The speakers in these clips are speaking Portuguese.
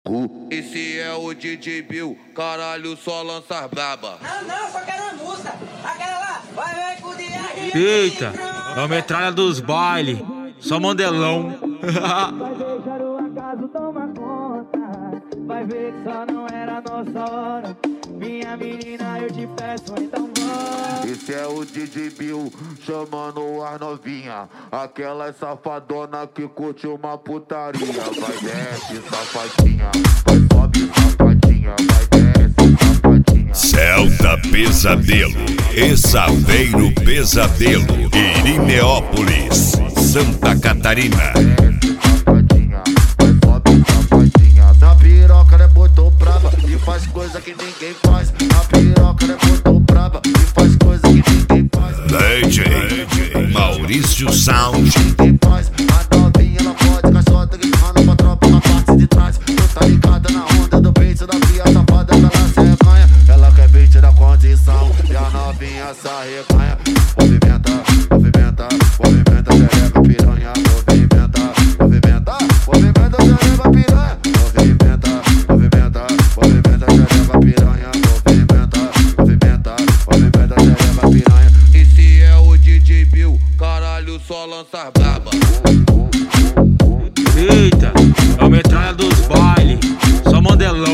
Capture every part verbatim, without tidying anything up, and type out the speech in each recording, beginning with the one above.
Esse é o D J Bill, caralho, só lança braba. Não, não, só quero uma música. Aquela lá, vai ver com o D R. Eita, é a metralha dos bailes, só mandelão. Vai deixar o acaso tomar conta. Vai ver que só não era nossa hora. Minha menina, eu te peço, então bora. Esse é o D J Bill, chamando as novinha. Aquela safadona que curte uma putaria. Vai desce, safadinha. Vai sobe, safadinha. Vai desce, safadinha. Celta Pesadelo, Exaveiro Pesadelo, Irineópolis, Santa Catarina. Na piroca ela é muito brava e faz coisa que ninguém faz. Na piroca ela é muito brava e faz coisa que ninguém faz. D J Maurício Sound. Ninguém faz. A novinha ela pode caixota gritando pra tropa na parte de trás. Tu tá ligada na onda do peito da via safada que ela se arreganha. Ela quer beat da condição e a novinha se arreganha. Movimenta, movimenta, movimenta, xereca piranha. Movimenta, movimenta, movimenta, xereca piranha. Movimenta, movimenta, movimenta, xereca piranha. Movimenta, movimenta, movimenta, xereca piranha. Esse é o D J Bill, caralho, só lança braba. Eita, é a metralha dos bailes, só mandelão.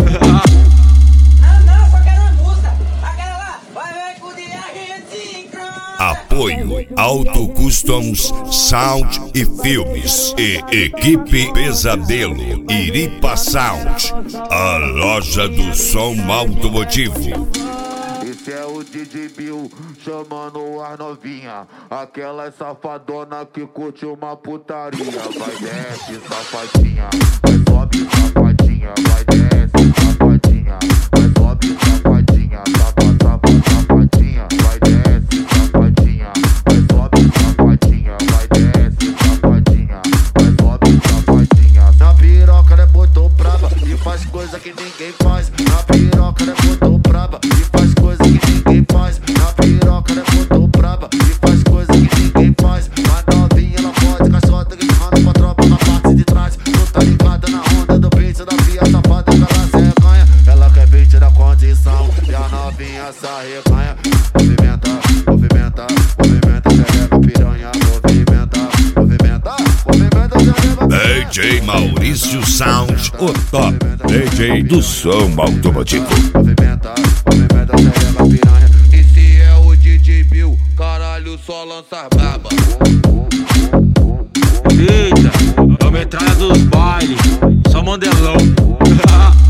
Não, não, só quero uma música. Aquela lá, vai ver com o D R. Apoio Auto Customs Sound e Filmes e Equipe Pesadelo Iripa Sound, a loja do som automotivo. Esse é o D J Bill, chamando as novinha. Aquela safadona que curte uma putaria. Vai desce, safadinha. Vai sobe, safadinha. Vai desce, safadinha. Vai sobe, safadinha. Sapa, sapa, safadinha. Vai desce, safadinha. Vai sobe, safadinha. Vai desce, safadinha. Vai sobe, safadinha. Na piroca ela é muito brava e faz coisa que ninguém faz. Na piroca ela é muito brava e faz coisa que ninguém faz. Na piroca ela é muito brava e faz coisa que ninguém faz. A novinha ela pode caixota gritando pra tropa na parte de trás. Tu tá ligada na onda do peito da via safada que ela se arreganha. Ela quer beat da condição e a novinha se arreganha. Movimenta, movimenta, movimenta, xereca piranha. Movimenta, movimenta, movimenta, xereca piranha. D J Maurício Sound, o top D J do som automotivo. Movimenta, movimenta, xereca piranha. Esse é o D J Bill, caralho, só lança braba. Eita, é a metralha dos bailes, só mandelão.